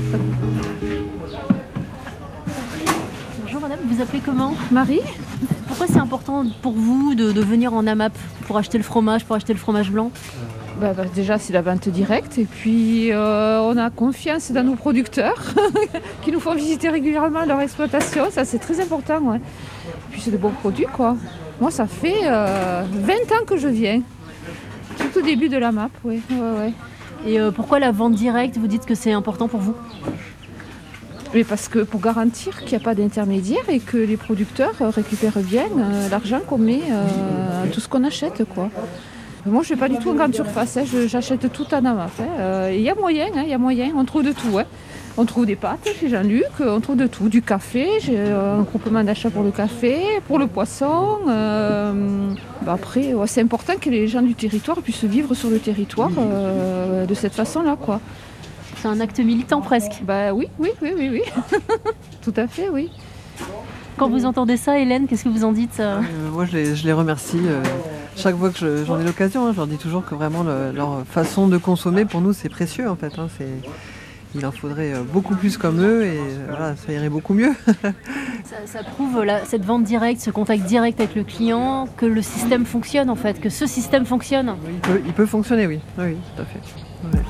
Speaker 7: Bonjour madame, vous appelez comment?
Speaker 11: Marie.
Speaker 7: Pourquoi c'est important pour vous de venir en AMAP pour acheter le fromage blanc?
Speaker 11: Déjà, c'est la vente directe et puis on a confiance dans nos producteurs qui nous font visiter régulièrement leur exploitation. Ça, c'est très important. Ouais. Et puis, c'est de bons produits, quoi. Moi, ça fait 20 ans que je viens. Tout au début de la map, ouais.
Speaker 7: Et pourquoi la vente directe? Vous dites que c'est important pour vous?
Speaker 11: Mais parce que pour garantir qu'il n'y a pas d'intermédiaire et que les producteurs récupèrent bien l'argent qu'on met à tout ce qu'on achète, quoi. Moi, je ne fais pas du tout en grande surface, j'achète tout en AMAP. Il y a moyen, on trouve de tout. On trouve des pâtes chez Jean-Luc, on trouve de tout, du café, j'ai un groupement d'achat pour le café, pour le poisson. Après, c'est important que les gens du territoire puissent vivre sur le territoire de cette façon-là, quoi.
Speaker 7: C'est un acte militant presque.
Speaker 11: Oui. Tout à fait, oui.
Speaker 7: Quand vous entendez ça, Hélène, qu'est-ce que vous en dites?
Speaker 9: Moi, je les remercie. Chaque fois que j'en ai l'occasion, je leur dis toujours que vraiment leur façon de consommer, pour nous, c'est précieux en fait. Il en faudrait beaucoup plus comme eux et voilà, ça irait beaucoup mieux.
Speaker 7: Ça prouve cette vente directe, ce contact direct avec le client, que le système fonctionne en fait, que ce système fonctionne.
Speaker 9: Il peut fonctionner, oui, tout à fait. Ouais.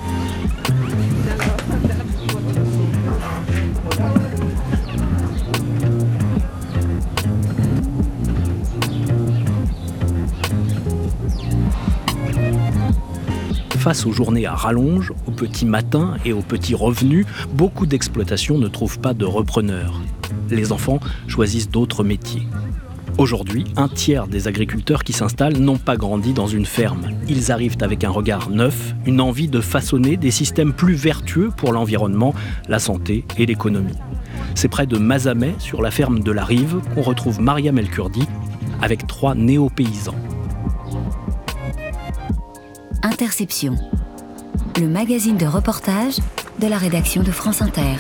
Speaker 3: Face aux journées à rallonge, aux petits matins et aux petits revenus, beaucoup d'exploitations ne trouvent pas de repreneurs. Les enfants choisissent d'autres métiers. Aujourd'hui, 1/3 des agriculteurs qui s'installent n'ont pas grandi dans une ferme. Ils arrivent avec un regard neuf, une envie de façonner des systèmes plus vertueux pour l'environnement, la santé et l'économie. C'est près de Mazamet, sur la ferme de la Rive, qu'on retrouve Mariam El Kurdi avec 3 néo-paysans.
Speaker 5: Interception, le magazine de reportage de la rédaction de France Inter.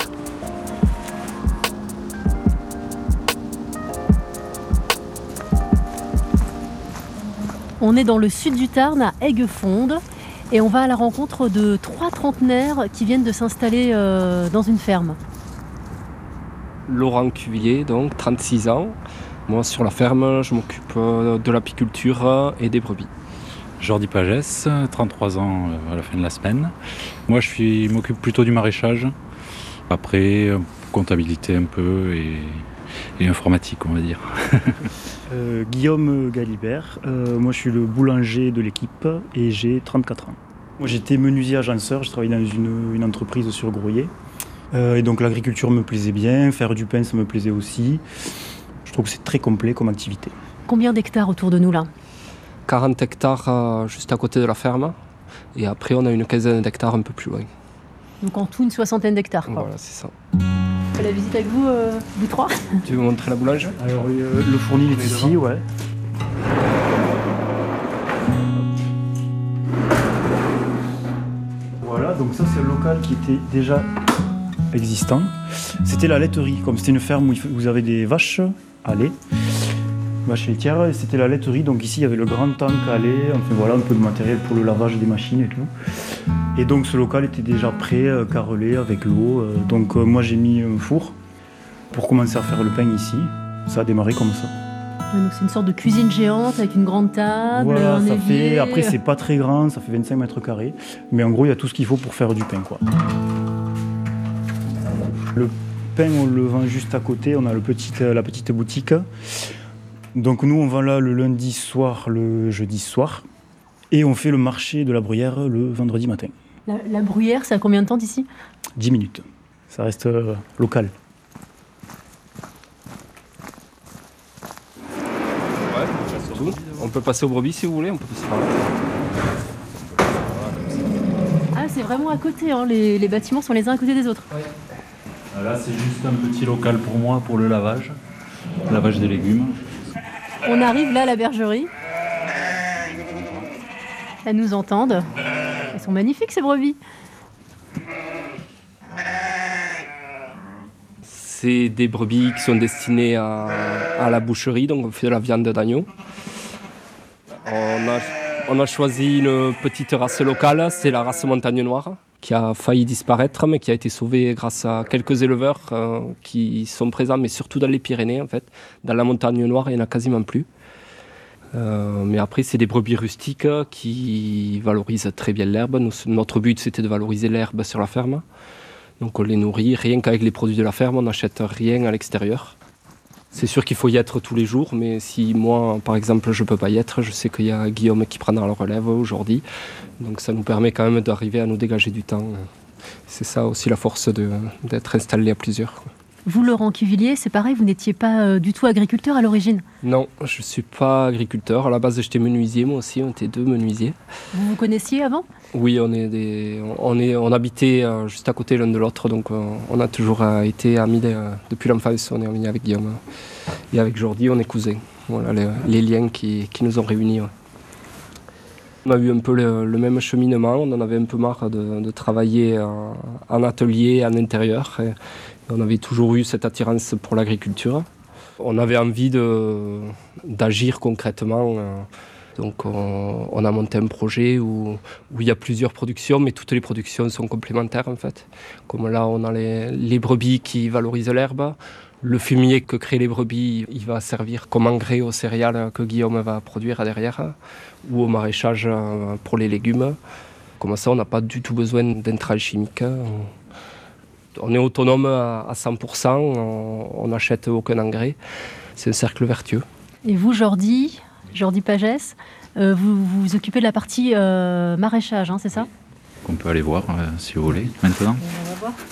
Speaker 7: On est dans le sud du Tarn, à Aiguefonde, et on va à la rencontre de 3 trentenaires qui viennent de s'installer dans une ferme.
Speaker 10: Laurent Cuvillier, donc 36 ans. Moi, sur la ferme, je m'occupe de l'apiculture et des brebis.
Speaker 12: Jordi Pagès, 33 ans à la fin de la semaine. Moi, je m'occupe plutôt du maraîchage. Après, comptabilité un peu et informatique, on va dire.
Speaker 13: Guillaume Galibert, moi je suis le boulanger de l'équipe et j'ai 34 ans. Moi j'étais menuisier agenceur, je travaillais dans une entreprise sur Grouillet. Et donc l'agriculture me plaisait bien, faire du pain ça me plaisait aussi. Je trouve que c'est très complet comme activité.
Speaker 7: Combien d'hectares autour de nous là ?
Speaker 10: 40 hectares juste à côté de la ferme. Et après, on a une quinzaine d'hectares un peu plus loin.
Speaker 7: Donc en tout, une soixantaine d'hectares.
Speaker 10: Voilà, c'est ça.
Speaker 7: On fait la visite avec vous, vous trois ?
Speaker 10: Tu veux montrer la boulange ?
Speaker 13: Alors le fournil est ici, ouais. Voilà, donc ça c'est le local qui était déjà existant. C'était la laiterie, comme c'était une ferme où vous avez des vaches à lait, vaches laitières, et c'était la laiterie, donc ici il y avait le grand tank à lait, enfin voilà, un peu de matériel pour le lavage des machines et tout. Et donc ce local était déjà prêt, carrelé avec l'eau, donc moi j'ai mis un four pour commencer à faire le pain ici. Ça a démarré comme ça.
Speaker 7: Donc c'est une sorte de cuisine géante avec une grande table,
Speaker 13: voilà,
Speaker 7: un évier.
Speaker 13: Après c'est pas très grand, ça fait 25 mètres carrés, mais en gros il y a tout ce qu'il faut pour faire du pain, quoi. Le pain on le vend juste à côté, on a la petite boutique. Donc nous on vend là le lundi soir, le jeudi soir, et on fait le marché de la Bruyère le vendredi matin.
Speaker 7: La Bruyère, c'est à combien de temps d'ici ?
Speaker 13: 10 minutes, ça reste local.
Speaker 10: On peut passer aux brebis si vous voulez, on peut passer par là.
Speaker 7: Ah, c'est vraiment à côté, hein. Les bâtiments sont les uns à côté des autres.
Speaker 10: Ouais.
Speaker 12: Là, c'est juste un petit local pour moi, pour le lavage des légumes.
Speaker 7: On arrive là à la bergerie. Elles nous entendent. Elles sont magnifiques ces brebis.
Speaker 10: C'est des brebis qui sont destinées à la boucherie, donc on fait de la viande d'agneau. On a choisi une petite race locale, c'est la race montagne noire, qui a failli disparaître, mais qui a été sauvée grâce à quelques éleveurs qui sont présents, mais surtout dans les Pyrénées en fait. Dans la montagne noire, il n'y en a quasiment plus. Mais après, c'est des brebis rustiques qui valorisent très bien l'herbe. Notre but, c'était de valoriser l'herbe sur la ferme. Donc on les nourrit rien qu'avec les produits de la ferme, on n'achète rien à l'extérieur. C'est sûr qu'il faut y être tous les jours, mais si moi, par exemple, je ne peux pas y être, je sais qu'il y a Guillaume qui prendra le relève aujourd'hui. Donc ça nous permet quand même d'arriver à nous dégager du temps. C'est ça aussi la force d'être installé à plusieurs, quoi.
Speaker 7: Vous, Laurent Cuvillier, c'est pareil, vous n'étiez pas du tout agriculteur à l'origine ?
Speaker 10: Non, je ne suis pas agriculteur. À la base, j'étais menuisier, moi aussi, on était 2 menuisiers.
Speaker 7: Vous vous connaissiez avant ? Oui,
Speaker 10: on habitait juste à côté l'un de l'autre, donc on a toujours été amis depuis l'enfance. On est amis avec Guillaume et avec Jordi, on est cousins. Voilà les liens qui nous ont réunis. Ouais. On a eu un peu le même cheminement, on en avait un peu marre de travailler en atelier, en intérieur. Et on avait toujours eu cette attirance pour l'agriculture. On avait envie d'agir concrètement. Donc on a monté un projet où il y a plusieurs productions, mais toutes les productions sont complémentaires en fait. Comme là, on a les brebis qui valorisent l'herbe. Le fumier que créent les brebis, il va servir comme engrais aux céréales que Guillaume va produire derrière, ou au maraîchage pour les légumes. Comme ça, on n'a pas du tout besoin d'intrants chimiques. On est autonome à 100%, on n'achète aucun engrais. C'est un cercle vertueux.
Speaker 7: Et vous, Jordi Pagès, vous vous occupez de la partie maraîchage, hein, c'est ça ?
Speaker 12: Qu'on peut aller voir si vous voulez maintenant.
Speaker 7: On va voir.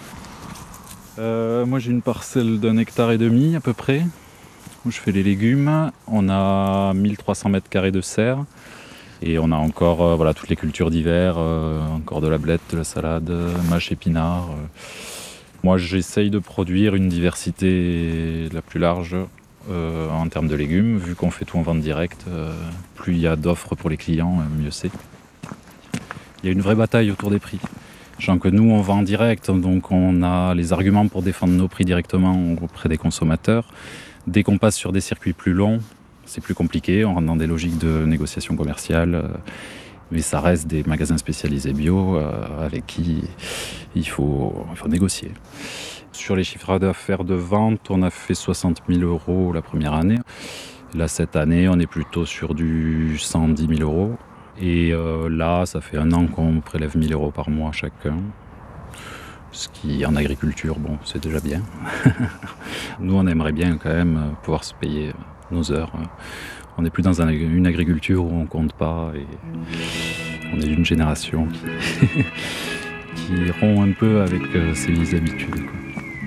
Speaker 12: Moi j'ai une parcelle d'1,5 hectare à peu près, où je fais les légumes. On a 1300 mètres carrés de serre et on a encore toutes les cultures d'hiver, encore de la blette, de la salade, mâche, épinards. Moi j'essaye de produire une diversité la plus large en termes de légumes, vu qu'on fait tout en vente directe. Plus il y a d'offres pour les clients, mieux c'est. Il y a une vraie bataille autour des prix. Sachant que nous, on vend en direct, donc on a les arguments pour défendre nos prix directement auprès des consommateurs. Dès qu'on passe sur des circuits plus longs, c'est plus compliqué, on rentre dans des logiques de négociation commerciale. Mais ça reste des magasins spécialisés bio avec qui il faut négocier. Sur les chiffres d'affaires de vente, on a fait 60 000 € la première année. Là, cette année, on est plutôt sur du 110 000 €. Et là, ça fait 1 an qu'on prélève 1 000 € par mois chacun. Ce qui, en agriculture, bon, c'est déjà bien. Nous, on aimerait bien quand même pouvoir se payer nos heures. On n'est plus dans une agriculture où on ne compte pas. Et on est d'une génération qui rompt un peu avec ses habitudes, quoi.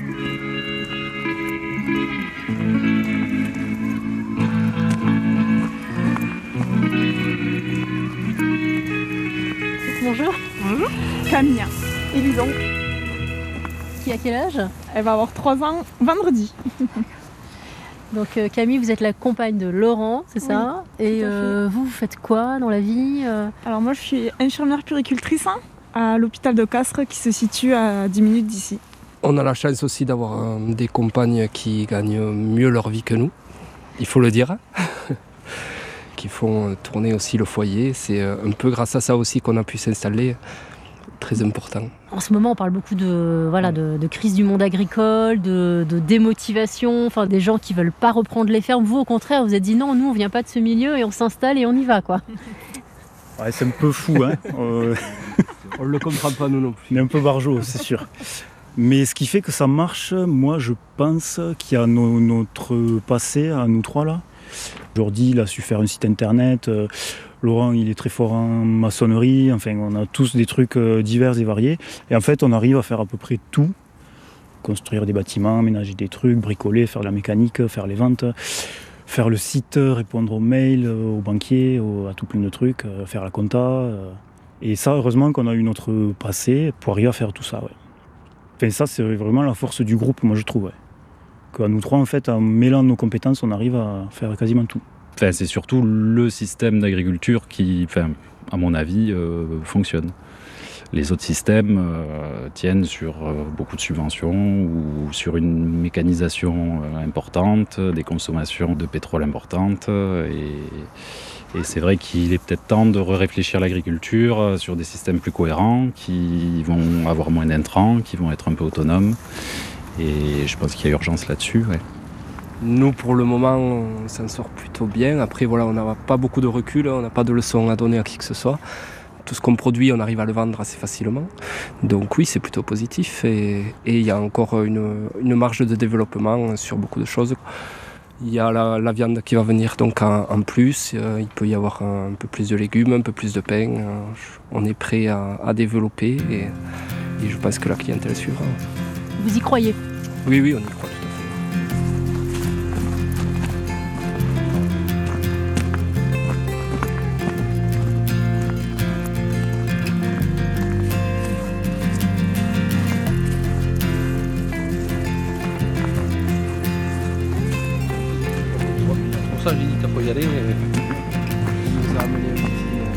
Speaker 7: Bonjour.
Speaker 14: Bonjour. Camille et Lison.
Speaker 7: Qui a quel âge?
Speaker 14: Elle va avoir 3 ans vendredi.
Speaker 7: Donc Camille, vous êtes la compagne de Laurent, c'est ça? Et vous faites quoi dans la vie?
Speaker 14: Alors moi je suis infirmière puéricultrice à l'hôpital de Castres qui se situe à 10 minutes d'ici.
Speaker 10: On a la chance aussi d'avoir des compagnes qui gagnent mieux leur vie que nous, il faut le dire. Qui font tourner aussi le foyer. C'est un peu grâce à ça aussi qu'on a pu s'installer. Très important.
Speaker 7: En ce moment, on parle beaucoup de crise du monde agricole, de démotivation, enfin des gens qui veulent pas reprendre les fermes. Vous, au contraire, vous êtes dit non, nous, on vient pas de ce milieu et on s'installe et on y va, quoi.
Speaker 13: Ouais, c'est un peu fou, hein.
Speaker 10: On le comprend pas, nous non plus.
Speaker 13: On est un peu barjot, c'est sûr. Mais ce qui fait que ça marche, moi, je pense qu'il y a notre passé à nous trois, là. Jordi, il a su faire un site internet. Laurent, il est très fort en maçonnerie. Enfin, on a tous des trucs divers et variés. Et en fait, on arrive à faire à peu près tout. Construire des bâtiments, aménager des trucs, bricoler, faire de la mécanique, faire les ventes, faire le site, répondre aux mails, aux banquiers, à tout plein de trucs, faire la compta. Et ça, heureusement qu'on a eu notre passé pour arriver à faire tout ça. Ouais. Enfin, ça, c'est vraiment la force du groupe, moi, je trouve. Ouais. Qu'à nous trois, en fait, en mêlant nos compétences, on arrive à faire quasiment tout.
Speaker 12: Enfin, c'est surtout le système d'agriculture qui, à mon avis, fonctionne. Les autres systèmes tiennent sur beaucoup de subventions ou sur une mécanisation importante, des consommations de pétrole importantes. Et c'est vrai qu'il est peut-être temps de réfléchir l'agriculture sur des systèmes plus cohérents, qui vont avoir moins d'intrants, qui vont être un peu autonomes. Et je pense qu'il y a urgence là-dessus. Ouais.
Speaker 10: Nous, pour le moment, on s'en sort plutôt bien. Après, voilà, on n'a pas beaucoup de recul, on n'a pas de leçons à donner à qui que ce soit. Tout ce qu'on produit, on arrive à le vendre assez facilement. Donc oui, c'est plutôt positif. Et il y a encore une marge de développement sur beaucoup de choses. Il y a la viande qui va venir donc en plus. Il peut y avoir un peu plus de légumes, un peu plus de pain. On est prêt à développer et je pense que la clientèle suivra.
Speaker 7: Vous y croyez?
Speaker 10: Oui, on y croit tout à fait.
Speaker 15: Pour ça, j'ai dit qu'il faut y aller.
Speaker 10: Il nous a amené un petit...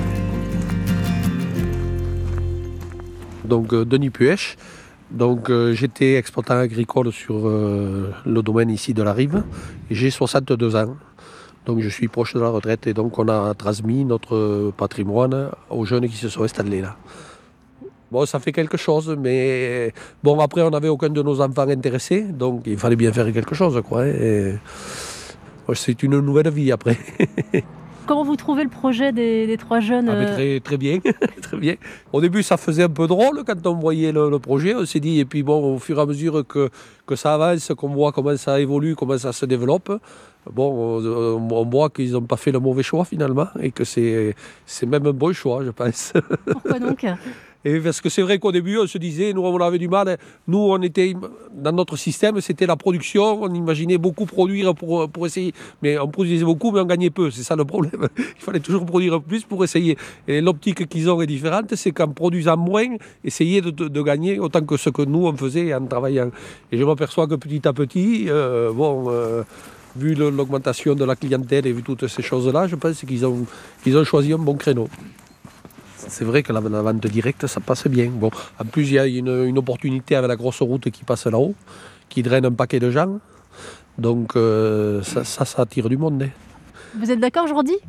Speaker 15: Donc, Denis Puech. Donc j'étais exploitant agricole sur le domaine ici de la Rive. J'ai 62 ans. Donc je suis proche de la retraite et donc on a transmis notre patrimoine aux jeunes qui se sont installés là. Bon, ça fait quelque chose, mais bon, après on n'avait aucun de nos enfants intéressés, donc il fallait bien faire quelque chose, quoi. Et c'est une nouvelle vie après.
Speaker 7: Comment vous trouvez le projet des trois jeunes?
Speaker 15: Très bien, très bien. Au début, ça faisait un peu drôle quand on voyait le projet. On s'est dit, et puis bon, au fur et à mesure que ça avance, qu'on voit comment ça évolue, comment ça se développe, bon, on voit qu'ils n'ont pas fait le mauvais choix finalement, et que c'est même un bon choix, je pense.
Speaker 7: Pourquoi donc?
Speaker 15: Et parce que c'est vrai qu'au début, on se disait, nous, on avait du mal. Nous, on était dans notre système, c'était la production. On imaginait beaucoup produire pour essayer. Mais on produisait beaucoup, mais on gagnait peu. C'est ça le problème. Il fallait toujours produire plus pour essayer. Et l'optique qu'ils ont est différente. C'est qu'en produisant moins, essayer de gagner autant que ce que nous, on faisait en travaillant. Et je m'aperçois que petit à petit, vu l'augmentation de la clientèle et vu toutes ces choses-là, je pense qu'ils ont choisi un bon créneau. C'est vrai que la vente directe, ça passe bien. Bon, en plus, il y a une opportunité avec la grosse route qui passe là-haut, qui draine un paquet de gens. Donc, ça attire du monde. Hein.
Speaker 7: Vous êtes d'accord, Jordi?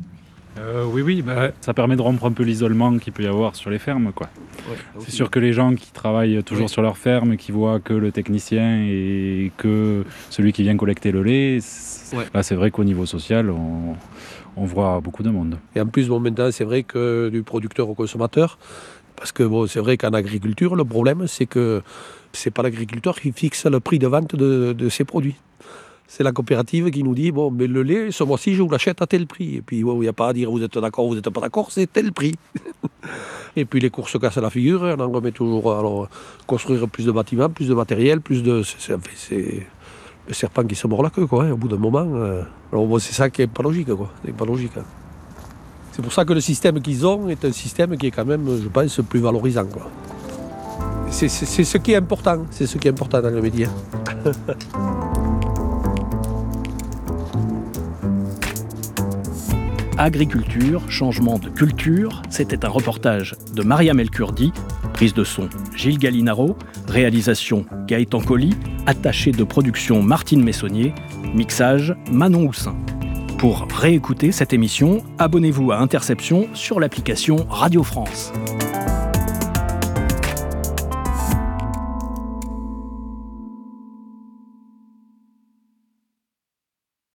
Speaker 12: Oui, ça permet de rompre un peu l'isolement qu'il peut y avoir sur les fermes, quoi. C'est sûr que les gens qui travaillent toujours sur leur ferme, qui voient que le technicien et que celui qui vient collecter le lait, là c'est vrai qu'au niveau social, on voit beaucoup de monde.
Speaker 15: Et en plus, maintenant, c'est vrai que du producteur au consommateur, parce que c'est vrai qu'en agriculture, le problème, c'est que c'est pas l'agriculteur qui fixe le prix de vente de ses produits. C'est la coopérative qui nous dit, mais le lait, ce mois-ci, je vous l'achète à tel prix. Et puis, il n'y a pas à dire, vous êtes d'accord, vous n'êtes pas d'accord, c'est tel prix. Et puis, les cours se cassent la figure, on en remet toujours. Alors, construire plus de bâtiments, plus de matériel, plus de... C'est le serpent qui se mord la queue, quoi, au bout d'un moment. Alors, c'est ça qui n'est pas logique, quoi. C'est pas logique. C'est pour ça que le système qu'ils ont est un système qui est quand même, je pense, plus valorisant, quoi. C'est ce qui est important. C'est ce qui est important dans le métier.
Speaker 3: Agriculture, changement de culture, c'était un reportage de Mariam El Kurdi, prise de son Gilles Gallinaro, réalisation Gaëtan Colli, attaché de production Martine Messonnier, mixage Manon Houssin. Pour réécouter cette émission, abonnez-vous à Interception sur l'application Radio France.